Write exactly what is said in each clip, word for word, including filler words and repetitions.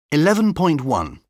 eleven point one.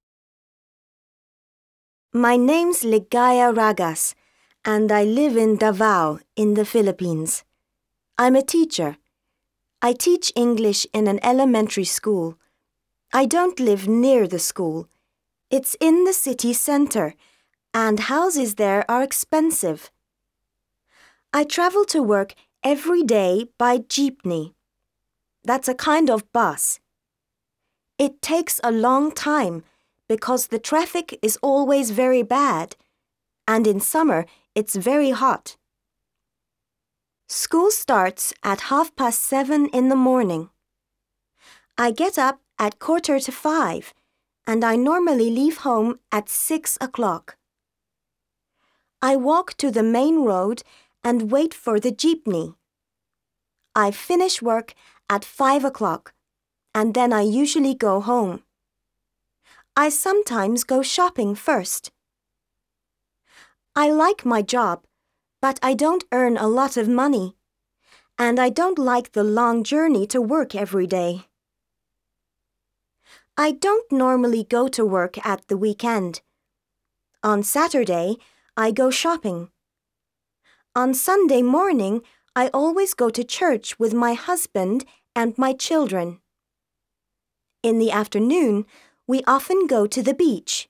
My name's Ligaya Ragas, and I live in Davao in the Philippines. I'm a teacher. I teach English in an elementary school. I don't live near the school. It's in the city center, and houses there are expensive. I travel to work every day by jeepney. That's a kind of bus. It takes a long time because the traffic is always very bad, and in summer it's very hot. School starts at half past seven in the morning. I get up at quarter to five, and I normally leave home at six o'clock. I walk to the main road and wait for the jeepney. I finish work at five o'clock, and then I usually go home. I sometimes go shopping first. I like my job, but I don't earn a lot of money, and I don't like the long journey to work every day. I don't normally go to work at the weekend. On Saturday, I go shopping. On Sunday morning, I always go to church with my husband and my children. In the afternoon, we often go to the beach.